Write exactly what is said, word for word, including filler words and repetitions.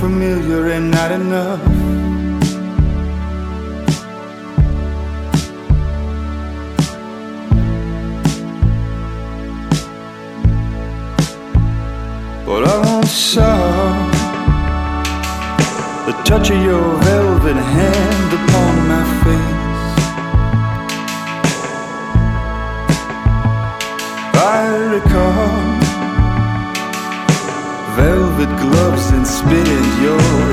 familiar and not enough. But I once saw the touch of your velvet hand upon my face. I recall velvet gloves and spit in your